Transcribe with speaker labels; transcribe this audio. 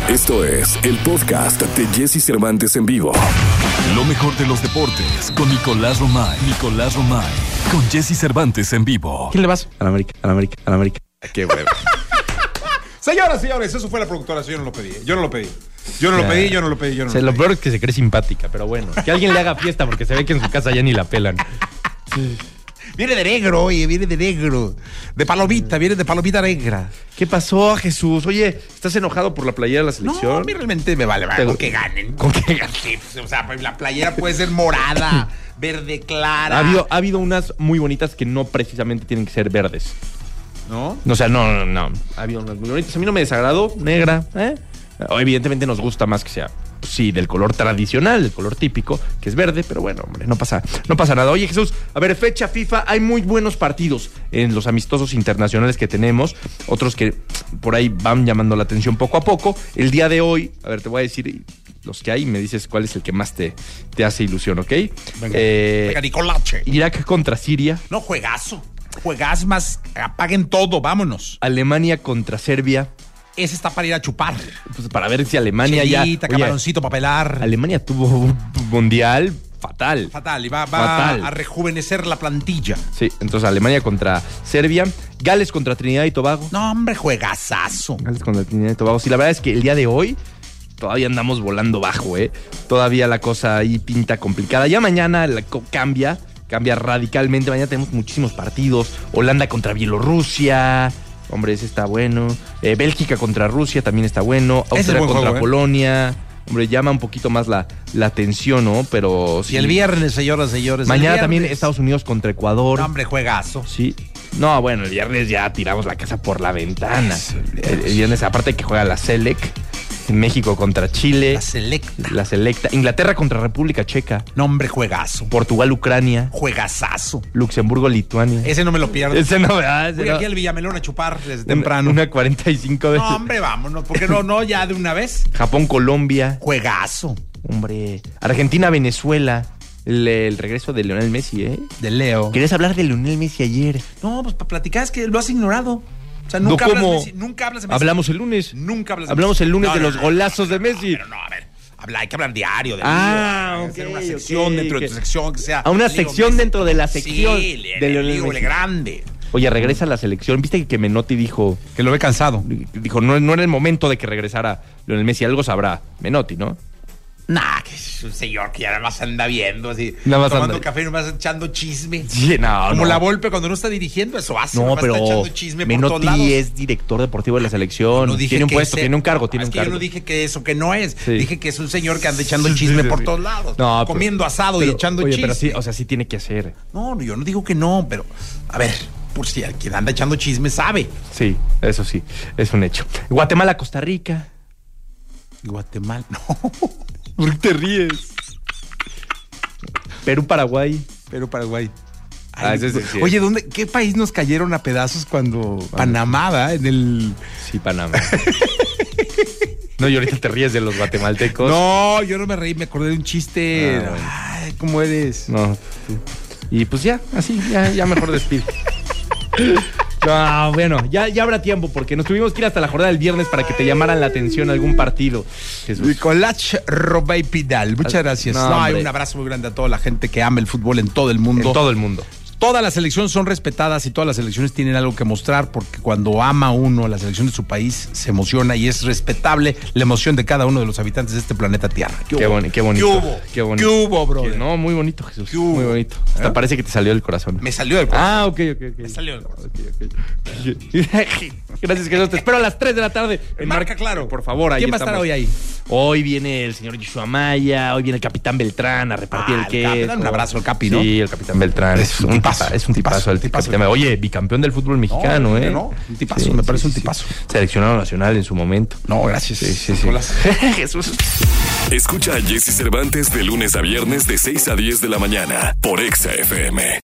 Speaker 1: Esto es el podcast de Jesse Cervantes en vivo. Lo mejor de los deportes con Nicolás Romay. Con Jesse Cervantes en vivo.
Speaker 2: ¿Quién le vas?
Speaker 3: A la América.
Speaker 2: Qué bueno.
Speaker 4: Señoras, señores, eso fue la productora. Yo no lo pedí.
Speaker 3: Lo peor es que se cree simpática, pero bueno. Que alguien le haga fiesta porque se ve que en su casa ya ni la pelan.
Speaker 4: Viene de negro, oye, viene de negro. De palomita, viene de palomita negra.
Speaker 3: ¿Qué pasó, Jesús? Oye, ¿estás enojado por la playera de la selección?
Speaker 4: No, a mí realmente me vale, con que ganen. Sí, o sea, la playera puede ser morada, verde clara.
Speaker 3: Ha habido unas muy bonitas que no precisamente tienen que ser verdes.
Speaker 4: ¿No?
Speaker 3: O sea, no. Ha habido unas muy bonitas. A mí no me desagradó, negra, Evidentemente nos gusta más que sea, pues sí, del color tradicional, del color típico, que es verde, pero bueno, hombre, no pasa nada. Oye, Jesús, a ver, fecha FIFA, hay muy buenos partidos en los amistosos internacionales que tenemos, otros que por ahí van llamando la atención poco a poco. El día de hoy, a ver, te voy a decir los que hay y me dices cuál es el que más te hace ilusión, ¿ok?
Speaker 4: Venga, Nicolache.
Speaker 3: Irak contra Siria.
Speaker 4: No, juegazo más, apaguen todo, vámonos.
Speaker 3: Alemania contra Serbia.
Speaker 4: Ese está para ir a chupar.
Speaker 3: Pues para ver si Alemania
Speaker 4: Chelita, camaroncito para pelar.
Speaker 3: Alemania tuvo un mundial fatal.
Speaker 4: Y va a rejuvenecer la plantilla.
Speaker 3: Sí, entonces Alemania contra Serbia. Gales contra Trinidad y Tobago.
Speaker 4: No, hombre, juegazazo.
Speaker 3: Gales contra Trinidad y Tobago. Sí, la verdad es que el día de hoy todavía andamos volando bajo, Todavía la cosa ahí pinta complicada. Ya mañana cambia radicalmente. Mañana tenemos muchísimos partidos. Holanda contra Bielorrusia. Hombre, ese está bueno. Bélgica contra Rusia también está bueno. Austria contra Polonia. Hombre, llama un poquito más la atención, ¿no? Pero sí.
Speaker 4: Y el viernes, señoras.
Speaker 3: Mañana también Estados Unidos contra Ecuador.
Speaker 4: No, hombre, juegazo.
Speaker 3: Sí. No, bueno, el viernes ya tiramos la casa por la ventana. El viernes, aparte que juega la Selec. México contra Chile. La Selecta. Inglaterra contra República Checa.
Speaker 4: No, hombre, juegazo.
Speaker 3: Portugal, Ucrania.
Speaker 4: Juegazazo.
Speaker 3: Luxemburgo, Lituania.
Speaker 4: Ese no me lo pierdo. Voy aquí al Villamelón a chupar desde temprano.
Speaker 3: Una 45 veces.
Speaker 4: No, hombre, vámonos. ¿Por qué no ya de una vez?
Speaker 3: Japón, Colombia.
Speaker 4: Juegazo.
Speaker 3: Hombre. Argentina, Venezuela. El regreso de Lionel Messi,
Speaker 4: De Leo.
Speaker 3: ¿Querías hablar de Lionel Messi ayer?
Speaker 4: No, pues para platicar es que lo has ignorado. O sea, nunca hablas de Messi.
Speaker 3: Hablamos el lunes.
Speaker 4: Nunca hablas de
Speaker 3: Hablamos
Speaker 4: Messi.
Speaker 3: el lunes de los golazos de Messi.
Speaker 4: Pero no, a ver. Hay que hablar diario de
Speaker 3: Lío.
Speaker 4: Hacer una sección dentro de tu sección que sea.
Speaker 3: A una sección Messi dentro de la sección.
Speaker 4: Sí, de Lionel Messi. Grande.
Speaker 3: Oye, regresa a la selección. ¿Viste que Menotti dijo
Speaker 4: que lo ve cansado?
Speaker 3: Dijo, no era el momento de que regresara Lionel Messi. Algo sabrá Menotti, ¿no?
Speaker 4: Nah, que es un señor que ya nada más anda viendo, así, tomando café y nomás echando chisme.
Speaker 3: Sí,
Speaker 4: Como la Volpe cuando no está dirigiendo, eso hace.
Speaker 3: No, pero
Speaker 4: está echando chisme
Speaker 3: Menotti
Speaker 4: por todos lados.
Speaker 3: es director deportivo de la selección. Tiene un puesto, tiene un cargo.
Speaker 4: Que yo no dije que eso, que no es. Sí. Dije que es un señor que anda echando chisme por todos lados. No, comiendo asado y echando chisme.
Speaker 3: Pero sí, o sea, sí tiene que hacer.
Speaker 4: No, yo no digo que no, pero a ver, por si quien anda echando chisme sabe.
Speaker 3: Sí, eso sí, es un hecho. Guatemala, Costa Rica.
Speaker 4: Guatemala, no.
Speaker 3: ¿Por qué te ríes? Perú, Paraguay.
Speaker 4: Ay, oye, ¿qué país nos cayeron a pedazos cuando Panamá, ¿verdad?
Speaker 3: Sí, Panamá. No, y ahorita te ríes de los guatemaltecos.
Speaker 4: No, yo no me reí, me acordé de un chiste. Bueno. Ay, ¿cómo eres?
Speaker 3: No. Y pues ya, así, ya mejor despide. No, bueno, ya habrá tiempo porque nos tuvimos que ir hasta la jornada del viernes para que te llamaran la atención algún partido. Jesús.
Speaker 4: Nicolás Romay Pidal, muchas gracias. Un abrazo muy grande a toda la gente que ama el fútbol en todo el mundo.
Speaker 3: En todo el mundo.
Speaker 4: Todas las selecciones son respetadas y todas las selecciones tienen algo que mostrar porque cuando ama uno la selección de su país se emociona y es respetable la emoción de cada uno de los habitantes de este planeta Tierra.
Speaker 3: Qué bonito.
Speaker 4: ¿Qué hubo, brother?
Speaker 3: No, muy bonito, Jesús. Muy bonito. Hasta parece que te salió del corazón.
Speaker 4: Me salió del corazón.
Speaker 3: Ah, ok.
Speaker 4: Me salió del corazón.
Speaker 3: Okay. Gracias, Jesús. Te espero a las 3 de la tarde.
Speaker 4: En Marca Claro.
Speaker 3: Por favor, ahí
Speaker 4: ¿Quién va a estar hoy ahí?
Speaker 3: Hoy viene el señor Joshua Maya, hoy viene el capitán Beltrán a repartir el queso.
Speaker 4: Dale un abrazo al Capi, ¿no?
Speaker 3: Sí, el capitán Beltrán. Es un tipazo. Oye, bicampeón del fútbol mexicano,
Speaker 4: No, un tipazo, me parece un tipazo.
Speaker 3: Seleccionado nacional en su momento.
Speaker 4: No, gracias.
Speaker 3: Sí.
Speaker 4: Jesús.
Speaker 1: Escucha a Jesse Cervantes de lunes a viernes de 6 a 10 de la mañana por Exa FM.